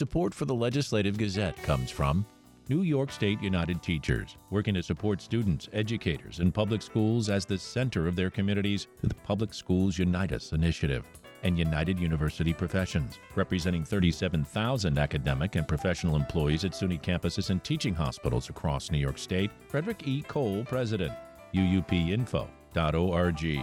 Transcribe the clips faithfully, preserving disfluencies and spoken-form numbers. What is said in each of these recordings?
Support for the Legislative Gazette comes from New York State United Teachers, working to support students, educators, and public schools as the center of their communities through the Public Schools Unite Us initiative, and United University Professions, representing thirty-seven thousand academic and professional employees at SUNY campuses and teaching hospitals across New York State. Frederick E. Cole, President, U U P info dot org.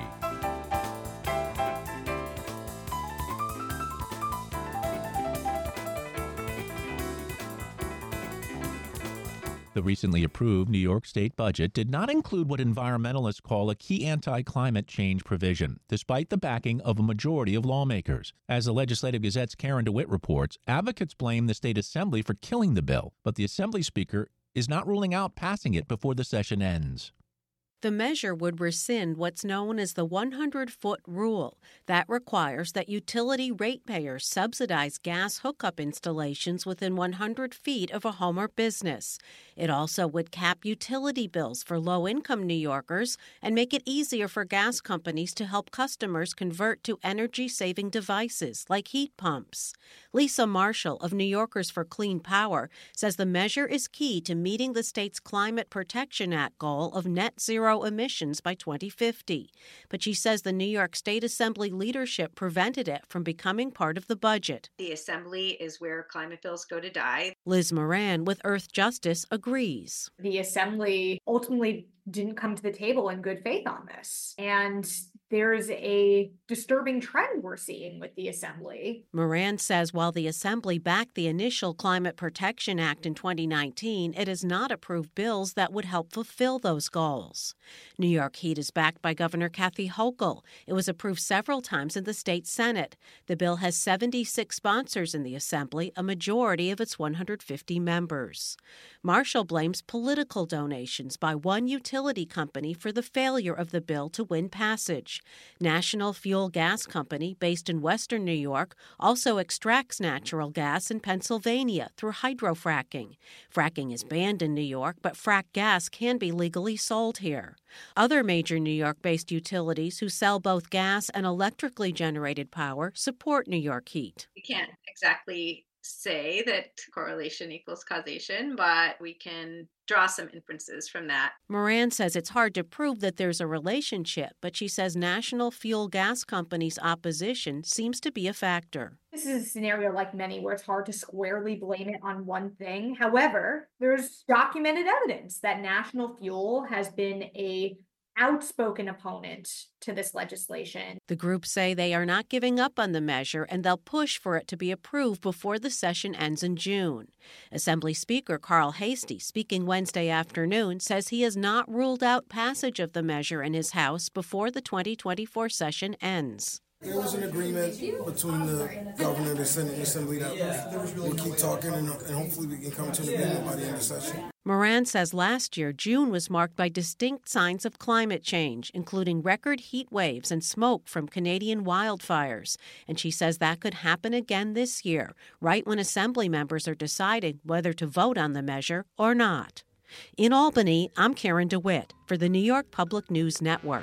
The recently approved New York State budget did not include what environmentalists call a key anti-climate change provision, despite the backing of a majority of lawmakers. As the Legislative Gazette's Karen DeWitt reports, advocates blame the state assembly for killing the bill, but the assembly speaker is not ruling out passing it before the session ends. The measure would rescind what's known as the one hundred foot rule. That requires that utility ratepayers subsidize gas hookup installations within one hundred feet of a home or business. It also would cap utility bills for low-income New Yorkers and make it easier for gas companies to help customers convert to energy-saving devices like heat pumps. Lisa Marshall of New Yorkers for Clean Power says the measure is key to meeting the state's Climate Protection Act goal of net zero emissions by twenty fifty. But she says the New York State Assembly leadership prevented it from becoming part of the budget. The Assembly is where climate bills go to die. Liz Moran with Earth Justice agrees. The Assembly ultimately didn't come to the table in good faith on this. And there's a disturbing trend we're seeing with the Assembly. Moran says while the Assembly backed the initial Climate Protection Act in twenty nineteen, it has not approved bills that would help fulfill those goals. New York Heat is backed by Governor Kathy Hochul. It was approved several times in the state Senate. The bill has seventy-six sponsors in the Assembly, a majority of its one hundred fifty members. Marshall blames political donations by one utility company for the failure of the bill to win passage. National Fuel Gas Company, based in western New York, also extracts natural gas in Pennsylvania through hydrofracking. Fracking is banned in New York, but frack gas can be legally sold here. Other major New York-based utilities who sell both gas and electrically generated power support New York Heat. We can't exactly say that correlation equals causation, but we can draw some inferences from that. Moran says it's hard to prove that there's a relationship, but she says National Fuel Gas Company's opposition seems to be a factor. This is a scenario like many where it's hard to squarely blame it on one thing. However, there's documented evidence that National Fuel has been a outspoken opponent to this legislation. The group say they are not giving up on the measure and they'll push for it to be approved before the session ends in June. Assembly Speaker Carl Hastie, speaking Wednesday afternoon, says he has not ruled out passage of the measure in his House before the twenty twenty-four session ends. There was an agreement between the governor, the Senate, and the Assembly that we'll keep talking and, and hopefully we can come to an agreement by the end of the session. Moran says last year, June was marked by distinct signs of climate change, including record heat waves and smoke from Canadian wildfires. And she says that could happen again this year, right when Assembly members are deciding whether to vote on the measure or not. In Albany, I'm Karen DeWitt for the New York Public News Network.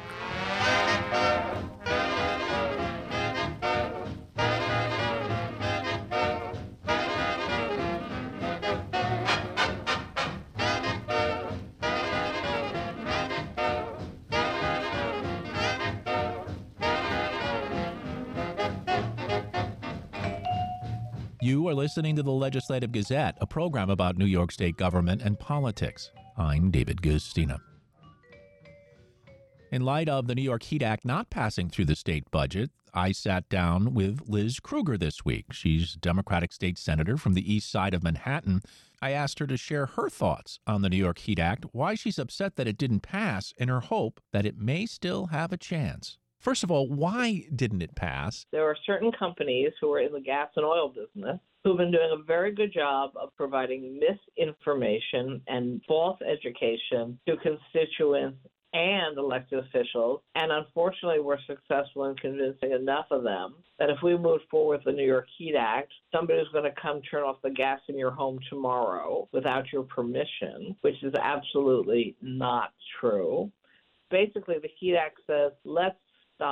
You are listening to the Legislative Gazette, a program about New York State government and politics. I'm David Gustina. In light of the New York Heat Act not passing through the state budget, I sat down with Liz Krueger this week. She's Democratic state senator from the east side of Manhattan. I asked her to share her thoughts on the New York Heat Act, why she's upset that it didn't pass, and her hope that it may still have a chance. First of all, why didn't it pass? There are certain companies who are in the gas and oil business who've been doing a very good job of providing misinformation and false education to constituents and elected officials. And unfortunately, we're successful in convincing enough of them that if we move forward with the New York Heat Act, somebody's going to come turn off the gas in your home tomorrow without your permission, which is absolutely not true. Basically, the Heat Act says, let's stop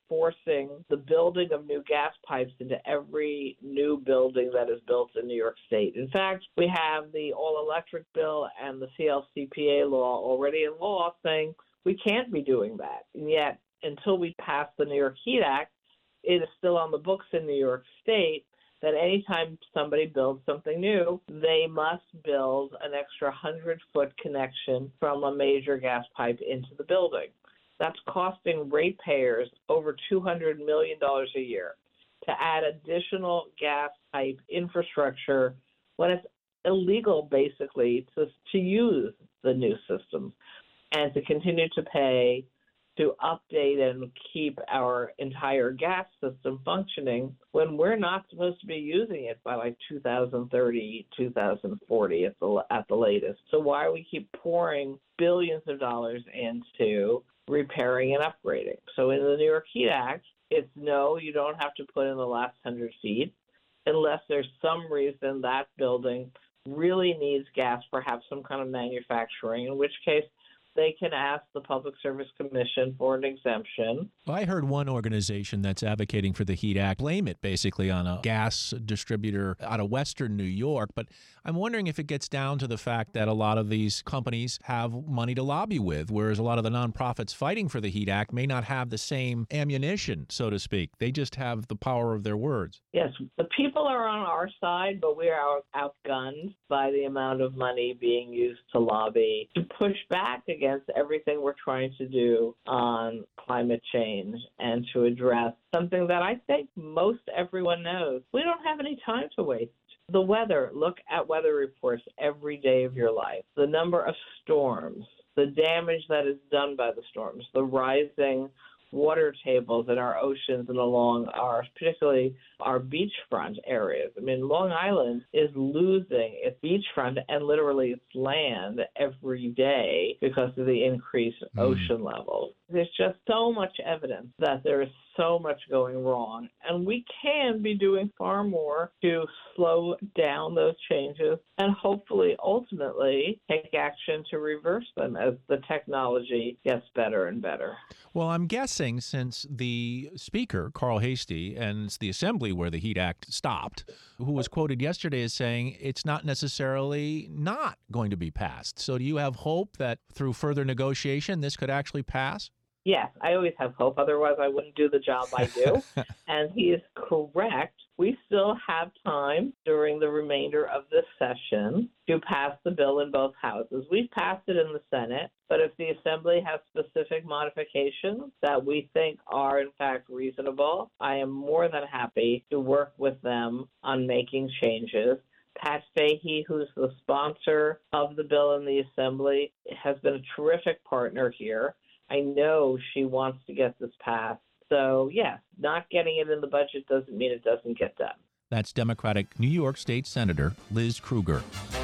forcing the building of new gas pipes into every new building that is built in New York State. In fact, we have the all-electric bill and the C L C P A law already in law saying we can't be doing that. And yet, until we pass the New York Heat Act, it is still on the books in New York State that anytime somebody builds something new, they must build an extra hundred-foot connection from a major gas pipe into the building. That's costing ratepayers over two hundred million dollars a year to add additional gas pipe infrastructure when it's illegal, basically, to, to use the new systems and to continue to pay to update and keep our entire gas system functioning when we're not supposed to be using it by like two thousand thirty, two thousand forty at the, at the latest. So why do we keep pouring billions of dollars into repairing and upgrading? So in the New York Heat Act, it's no, you don't have to put in the last one hundred feet unless there's some reason that building really needs gas, perhaps some kind of manufacturing, in which case they can ask the Public Service Commission for an exemption. Well, I heard one organization that's advocating for the Heat Act blame it basically on a gas distributor out of Western New York. But I'm wondering if it gets down to the fact that a lot of these companies have money to lobby with, whereas a lot of the nonprofits fighting for the Heat Act may not have the same ammunition, so to speak. They just have the power of their words. Yes, the people are on our side, but we are outgunned by the amount of money being used to lobby to push back against against everything we're trying to do on climate change and to address something that I think most everyone knows. We don't have any time to waste. The weather, look at weather reports every day of your life. The number of storms, the damage that is done by the storms, the rising water tables in our oceans and along our, particularly our beachfront areas. I mean, Long Island is losing its beachfront and literally its land every day because of the increased mm. ocean levels. There's just so much evidence that there is so much going wrong, and we can be doing far more to slow down those changes and hopefully ultimately take action to reverse them as the technology gets better and better. Well, I'm guessing since the Speaker, Carl Heastie, and it's the Assembly where the Heat Act stopped, who was quoted yesterday as saying it's not necessarily not going to be passed. So do you have hope that through further negotiation this could actually pass? Yes, I always have hope. Otherwise, I wouldn't do the job I do. And he is correct. We still have time during the remainder of this session to pass the bill in both houses. We've passed it in the Senate, but if the Assembly has specific modifications that we think are, in fact, reasonable, I am more than happy to work with them on making changes. Pat Fahey, who's the sponsor of the bill in the Assembly, has been a terrific partner here. I know she wants to get this passed. So, yes, not getting it in the budget doesn't mean it doesn't get done. That's Democratic New York State Senator Liz Krueger.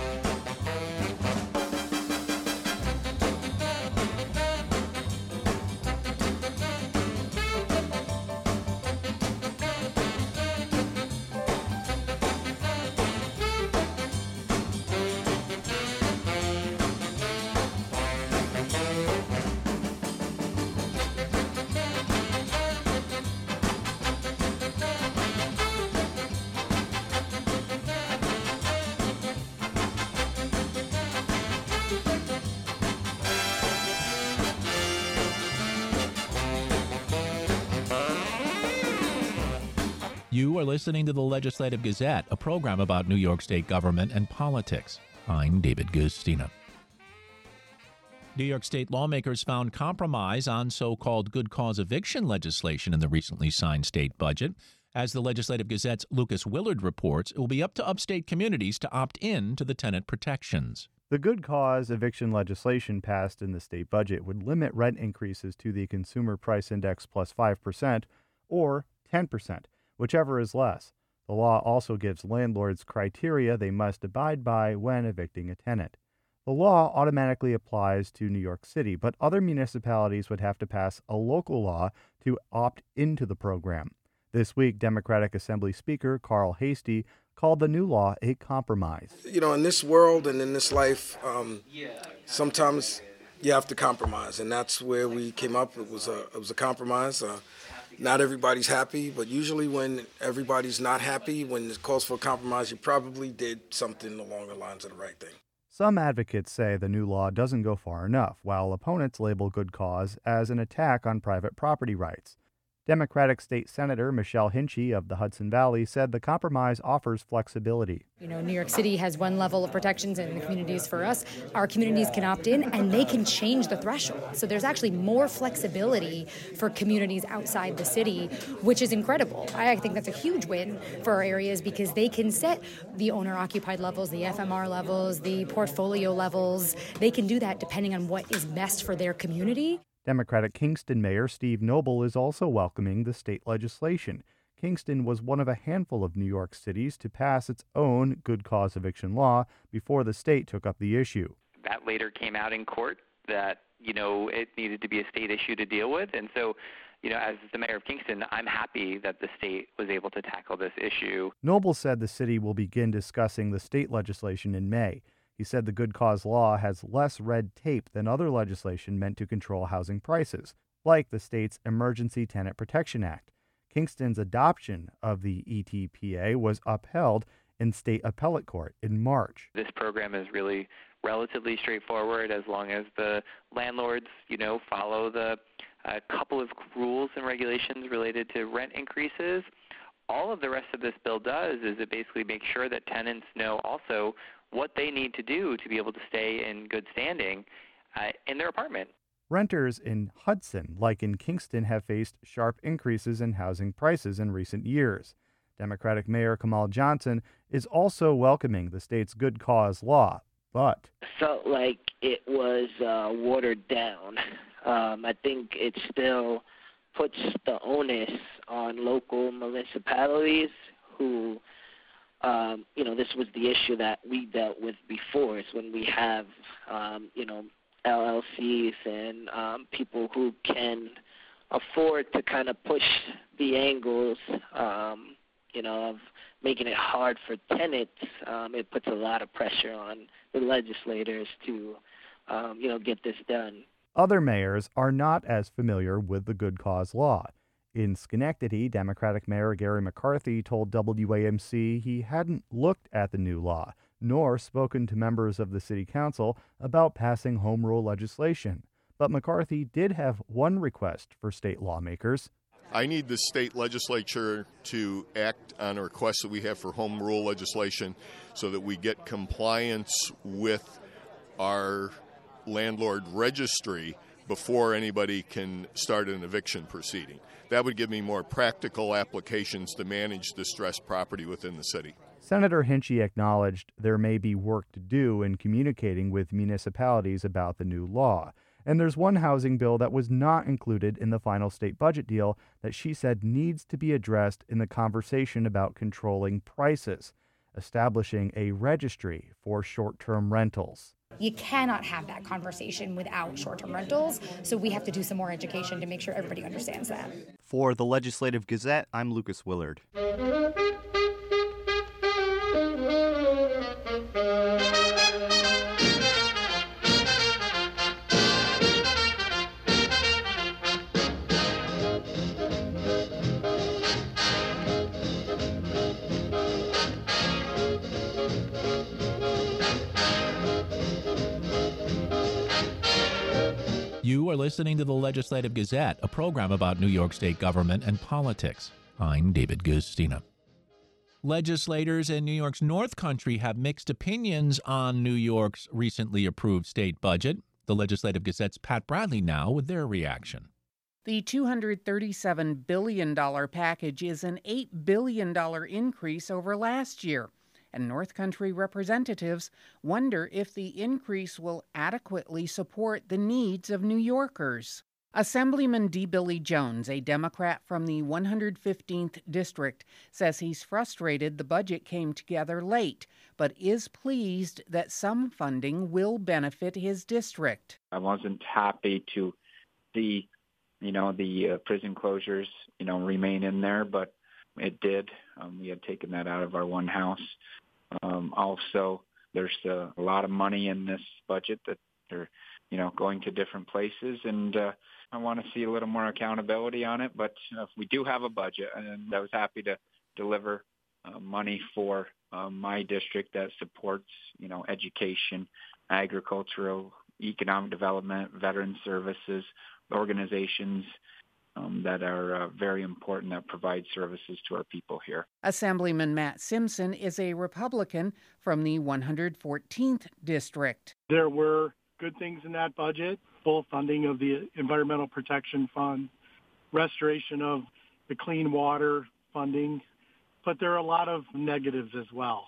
You are listening to the Legislative Gazette, a program about New York State government and politics. I'm David Gustina. New York State lawmakers found compromise on so-called good cause eviction legislation in the recently signed state budget. As the Legislative Gazette's Lucas Willard reports, it will be up to upstate communities to opt in to the tenant protections. The good cause eviction legislation passed in the state budget would limit rent increases to the Consumer Price Index plus five percent or ten percent. Whichever is less. The law also gives landlords criteria they must abide by when evicting a tenant. The law automatically applies to New York City, but other municipalities would have to pass a local law to opt into the program. This week, Democratic Assembly Speaker Carl Heastie called the new law a compromise. You know, in this world and in this life, um, sometimes you have to compromise, and that's where we came up. It was a, it was a compromise. Uh, not everybody's happy, but usually when everybody's not happy, when it calls for compromise, you probably did something along the lines of the right thing. Some advocates say the new law doesn't go far enough, while opponents label good cause as an attack on private property rights. Democratic State Senator Michelle Hinchey of the Hudson Valley said the compromise offers flexibility. You know, New York City has one level of protections and the communities for us. Our communities can opt in and they can change the threshold. So there's actually more flexibility for communities outside the city, which is incredible. I think that's a huge win for our areas because they can set the owner-occupied levels, the F M R levels, the portfolio levels. They can do that depending on what is best for their community. Democratic Kingston Mayor Steve Noble is also welcoming the state legislation. Kingston was one of a handful of New York cities to pass its own good cause eviction law before the state took up the issue. That later came out in court that, you know, it needed to be a state issue to deal with. And so, you know, as the mayor of Kingston, I'm happy that the state was able to tackle this issue. Noble said the city will begin discussing the state legislation in May. He said the good cause law has less red tape than other legislation meant to control housing prices, like the state's Emergency Tenant Protection Act. Kingston's adoption of the E T P A was upheld in state appellate court in March. This program is really relatively straightforward as long as the landlords, you know, follow the uh, couple of rules and regulations related to rent increases. All of the rest of this bill does is it basically makes sure that tenants know also what they need to do to be able to stay in good standing uh, in their apartment. Renters in Hudson, like in Kingston, have faced sharp increases in housing prices in recent years. Democratic Mayor Kamal Johnson is also welcoming the state's good cause law, but felt like it was uh, watered down. Um, I think it still puts the onus on local municipalities who Um, you know, this was the issue that we dealt with before. Is when we have, um, you know, L L Cs and um, people who can afford to kind of push the angles, um, you know, of making it hard for tenants. Um, it puts a lot of pressure on the legislators to, um, you know, get this done. Other mayors are not as familiar with the good cause law. In Schenectady, Democratic Mayor Gary McCarthy told W A M C he hadn't looked at the new law, nor spoken to members of the city council about passing home rule legislation. But McCarthy did have one request for state lawmakers. I need the state legislature to act on a request that we have for home rule legislation so that we get compliance with our landlord registry before anybody can start an eviction proceeding. That would give me more practical applications to manage distressed property within the city. Senator Hinchey acknowledged there may be work to do in communicating with municipalities about the new law. And there's one housing bill that was not included in the final state budget deal that she said needs to be addressed in the conversation about controlling prices, establishing a registry for short-term rentals. You cannot have that conversation without short-term rentals, so we have to do some more education to make sure everybody understands that. For the Legislative Gazette, I'm Lucas Willard. You are listening to the Legislative Gazette, a program about New York State government and politics. I'm David Gustina. Legislators in New York's North Country have mixed opinions on New York's recently approved state budget. The Legislative Gazette's Pat Bradley now with their reaction. The two hundred thirty-seven billion dollars package is an eight billion dollars increase over last year, and North Country representatives wonder if the increase will adequately support the needs of New Yorkers. Assemblyman D. Billy Jones, a Democrat from the one hundred fifteenth District, says he's frustrated the budget came together late, but is pleased that some funding will benefit his district. I wasn't happy to see, you know, the uh, prison closures, you know, remain in there, but it did. Um, we had taken that out of our one house. Um, also, there's uh, a lot of money in this budget that they're you know, going to different places. And uh, I want to see a little more accountability on it. But uh, we do have a budget, and I was happy to deliver uh, money for uh, my district that supports, you know, education, agricultural, economic development, veteran services, organizations um, that are uh, very important that provide services to our people here. Assemblyman Matt Simpson is a Republican from the one hundred fourteenth District. There were good things in that budget, full funding of the Environmental Protection Fund, restoration of the clean water funding, but there are a lot of negatives as well.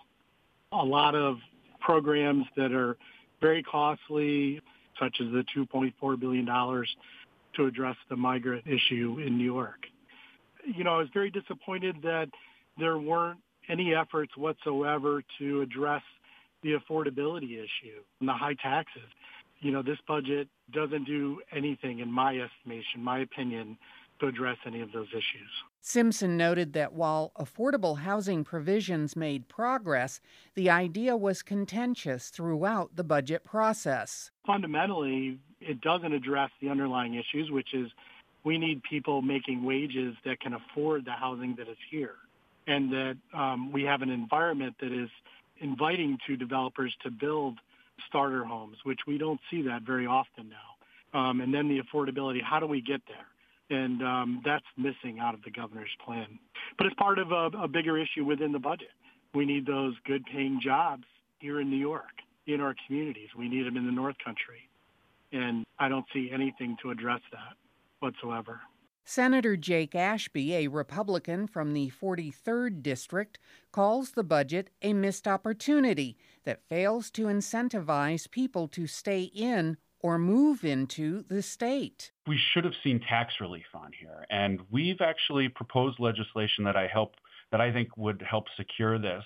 A lot of programs that are very costly, such as the two point four billion dollars to address the migrant issue in New York. You know, I was very disappointed that there weren't any efforts whatsoever to address the affordability issue and the high taxes. You know, this budget doesn't do anything, in my estimation, my opinion, to address any of those issues. Simpson noted that while affordable housing provisions made progress, the idea was contentious throughout the budget process. Fundamentally, it doesn't address the underlying issues, which is we need people making wages that can afford the housing that is here, and that um, we have an environment that is inviting to developers to build starter homes, which we don't see that very often now. Um, and then the affordability, how do we get there? And um, that's missing out of the governor's plan. But it's part of a, a bigger issue within the budget. We need those good-paying jobs here in New York, in our communities. We need them in the North Country. And I don't see anything to address that whatsoever. Senator Jake Ashby, a Republican from the forty-third District, calls the budget a missed opportunity that fails to incentivize people to stay in or move into the state. We should have seen tax relief on here, and we've actually proposed legislation that I help that I think would help secure this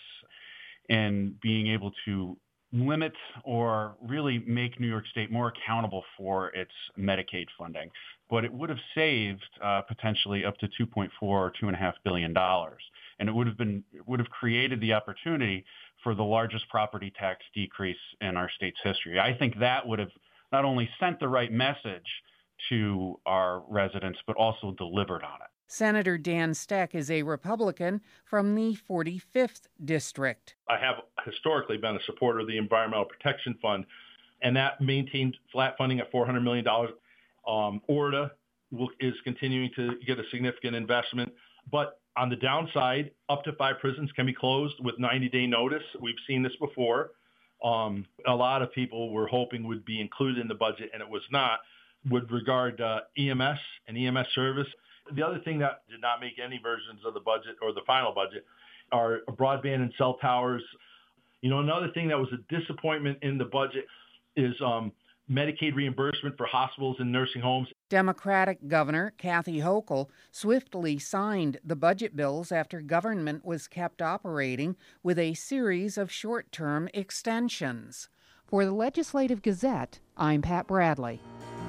in being able to limit or really make New York State more accountable for its Medicaid funding. But it would have saved uh, potentially up to two point four or two and a half billion dollars, and it would have been it would have created the opportunity for the largest property tax decrease in our state's history. I think that would have not only sent the right message to our residents, but also delivered on it. Senator Dan Steck is a Republican from the forty-fifth District. I have historically been a supporter of the Environmental Protection Fund, and that maintained flat funding at four hundred million dollars. Um, O R D A will, is continuing to get a significant investment. But on the downside, up to five prisons can be closed with ninety-day notice. We've seen this before. Um, a lot of people were hoping would be included in the budget, and it was not. With regard to uh, E M S and E M S service, the other thing that did not make any versions of the budget or the final budget are broadband and cell towers. You know, another thing that was a disappointment in the budget is um, Medicaid reimbursement for hospitals and nursing homes. Democratic Governor Kathy Hochul swiftly signed the budget bills after government was kept operating with a series of short-term extensions. For the Legislative Gazette, I'm Pat Bradley.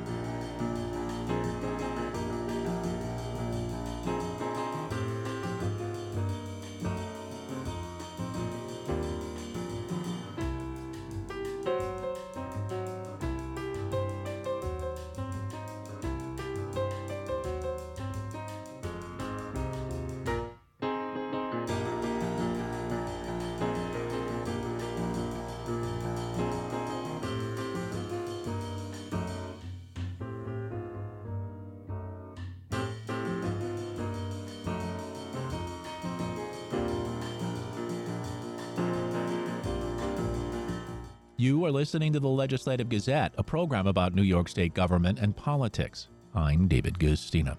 You are listening to the Legislative Gazette, a program about New York State government and politics. I'm David Gustina.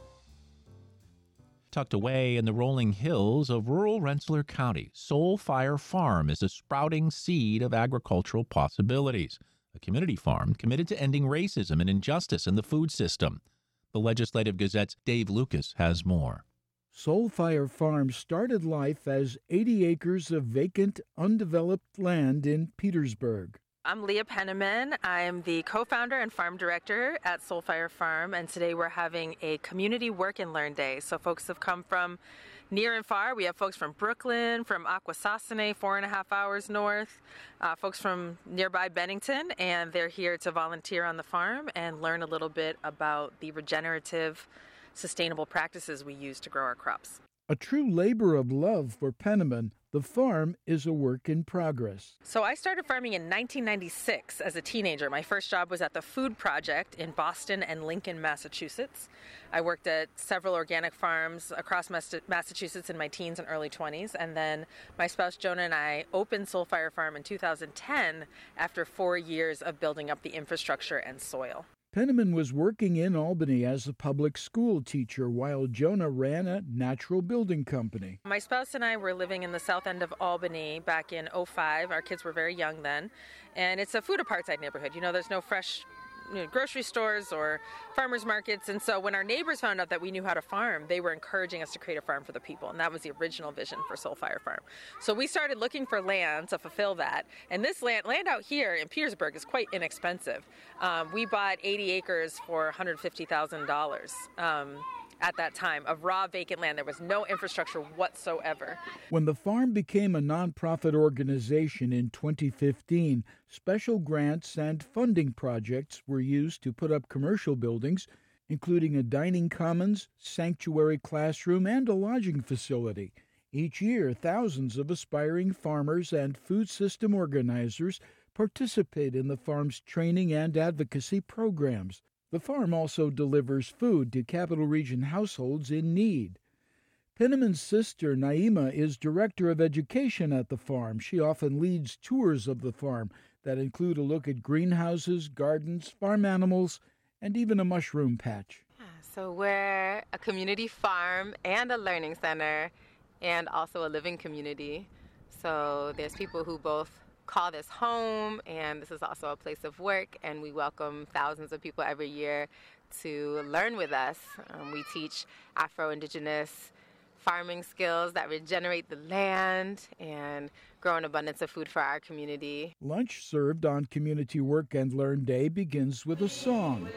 Tucked away in the rolling hills of rural Rensselaer County, Soul Fire Farm is a sprouting seed of agricultural possibilities, a community farm committed to ending racism and injustice in the food system. The Legislative Gazette's Dave Lucas has more. Soul Fire Farm started life as eighty acres of vacant, undeveloped land in Petersburg. I'm Leah Penniman. I'm the co-founder and farm director at Soulfire Farm, and today we're having a community work and learn day. So folks have come from near and far. We have folks from Brooklyn, from Akwesasne, four and a half hours north, uh, folks from nearby Bennington, and they're here to volunteer on the farm and learn a little bit about the regenerative, sustainable practices we use to grow our crops. A true labor of love for Penniman, the farm is a work in progress. So I started farming in nineteen ninety-six as a teenager. My first job was at the Food Project in Boston and Lincoln, Massachusetts. I worked at several organic farms across Massachusetts in my teens and early twenties. And then my spouse Jonah and I opened Soulfire Farm in two thousand ten after four years of building up the infrastructure and soil. Penniman was working in Albany as a public school teacher while Jonah ran a natural building company. My spouse and I were living in the south end of Albany back in oh five. Our kids were very young then. And it's a food apartheid neighborhood. You know, there's no fresh you know, grocery stores or farmers markets. And so when our neighbors found out that we knew how to farm, they were encouraging us to create a farm for the people. And that was the original vision for Soulfire Farm. So we started looking for land to fulfill that. And this land, land out here in Petersburg is quite inexpensive. Um, we bought eighty acres for one hundred fifty thousand dollars. Um, at that time, of raw vacant land. There was no infrastructure whatsoever. When the farm became a nonprofit organization in twenty fifteen, special grants and funding projects were used to put up commercial buildings, including a dining commons, sanctuary classroom, and a lodging facility. Each year, thousands of aspiring farmers and food system organizers participate in the farm's training and advocacy programs. The farm also delivers food to Capital Region households in need. Penniman's sister, Naima, is director of education at the farm. She often leads tours of the farm that include a look at greenhouses, gardens, farm animals, and even a mushroom patch. So we're a community farm and a learning center and also a living community. So there's people who both call this home, and this is also a place of work, and we welcome thousands of people every year to learn with us. Um, we teach Afro-Indigenous farming skills that regenerate the land and grow an abundance of food for our community. Lunch served on Community Work and Learn Day begins with a song.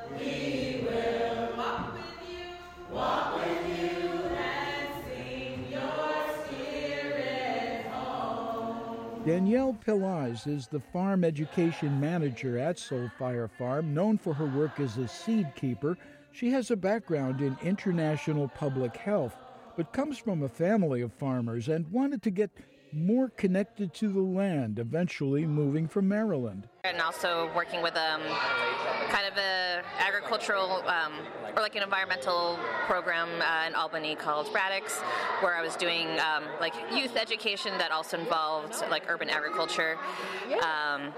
We will walk with you, walk with you. Danielle Pillaz is the farm education manager at Soulfire Farm. Known for her work as a seed keeper, she has a background in international public health, but comes from a family of farmers and wanted to get more connected to the land, eventually moving from Maryland. And also working with um, kind of a agricultural um, or like an environmental program uh, in Albany called Radix, where I was doing um, like youth education that also involved like urban agriculture. Um,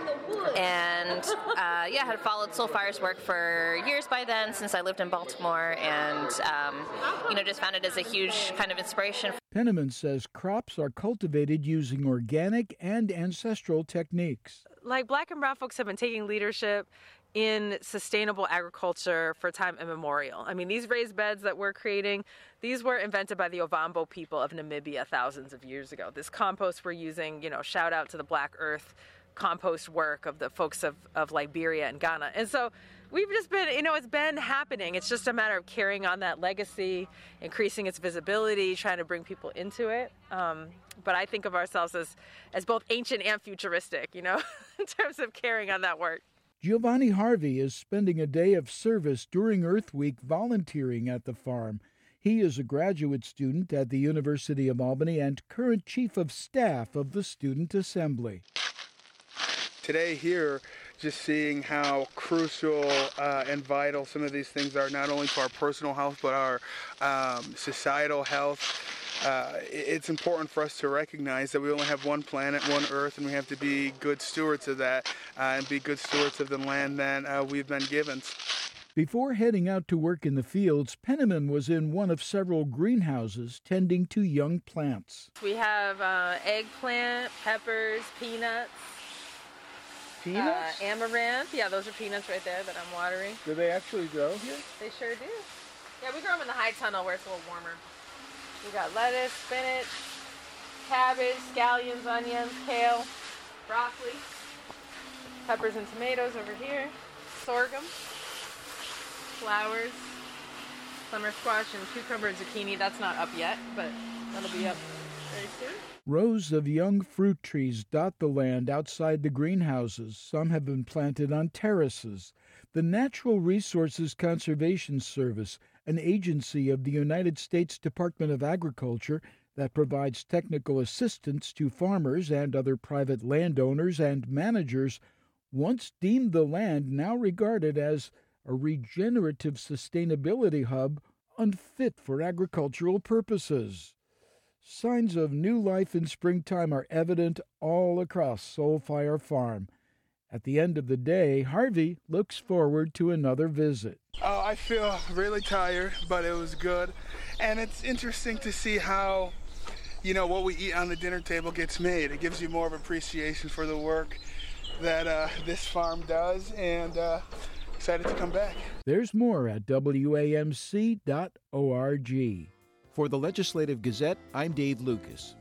and uh, yeah, I had followed Soulfire's work for years by then since I lived in Baltimore, and um, you know, just found it as a huge kind of inspiration. Penniman says crops are cultivated using organic and ancestral techniques. Like Black and brown folks have been taking leadership in sustainable agriculture for time immemorial. I mean, these raised beds that we're creating, these were invented by the Ovambo people of Namibia thousands of years ago. This compost we're using, you know, shout out to the Black Earth compost work of the folks of, of Liberia and Ghana. And so we've just been, you know, it's been happening. It's just a matter of carrying on that legacy, increasing its visibility, trying to bring people into it. Um, but I think of ourselves as, as both ancient and futuristic, you know, in terms of carrying on that work. Giovanni Harvey is spending a day of service during Earth Week volunteering at the farm. He is a graduate student at the University of Albany and current chief of staff of the Student Assembly. Today here, just seeing how crucial uh, and vital some of these things are, not only to our personal health, but our um, societal health. Uh, it's important for us to recognize that we only have one planet, one Earth, and we have to be good stewards of that uh, and be good stewards of the land that uh, we've been given. Before heading out to work in the fields, Penniman was in one of several greenhouses tending to young plants. We have uh, eggplant, peppers, peanuts. Peanuts? Uh, amaranth. Yeah, those are peanuts right there that I'm watering. Do they actually grow here? They sure do. Yeah, we grow them in the high tunnel where it's a little warmer. We got lettuce, spinach, cabbage, scallions, onions, kale, broccoli. Peppers and tomatoes over here. Sorghum. Flowers. Summer squash and cucumber and zucchini. That's not up yet, but that'll be up very soon. Rows of young fruit trees dot the land outside the greenhouses. Some have been planted on terraces. The Natural Resources Conservation Service, an agency of the United States Department of Agriculture that provides technical assistance to farmers and other private landowners and managers, once deemed the land now regarded as a regenerative sustainability hub unfit for agricultural purposes. Signs of new life in springtime are evident all across Soulfire Farm. At the end of the day, Harvey looks forward to another visit. Oh, I feel really tired, but it was good. And it's interesting to see how, you know, what we eat on the dinner table gets made. It gives you more of appreciation for the work that uh, this farm does, and uh, excited to come back. There's more at W A M C dot org. For the Legislative Gazette, I'm Dave Lucas.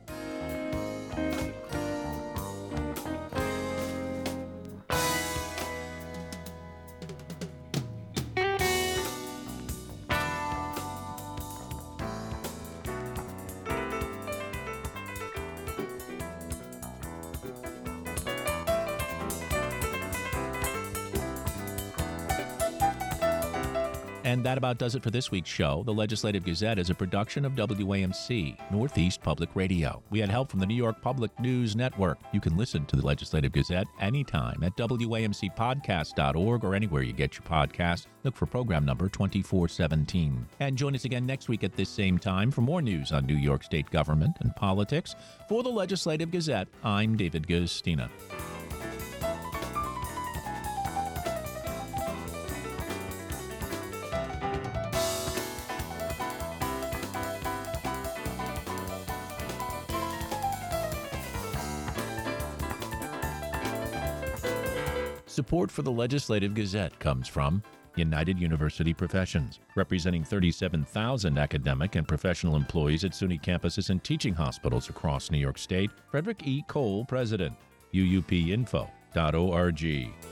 And that about does it for this week's show. The Legislative Gazette is a production of W A M C, Northeast Public Radio. We had help from the New York Public News Network. You can listen to the Legislative Gazette anytime at W A M C podcast dot org or anywhere you get your podcasts. Look for program number twenty-four seventeen. And join us again next week at this same time for more news on New York State government and politics. For the Legislative Gazette, I'm David Gustina. Support for the Legislative Gazette comes from United University Professions, representing thirty-seven thousand academic and professional employees at SUNY campuses and teaching hospitals across New York State. Frederick E. Cole, President, U U P info dot org.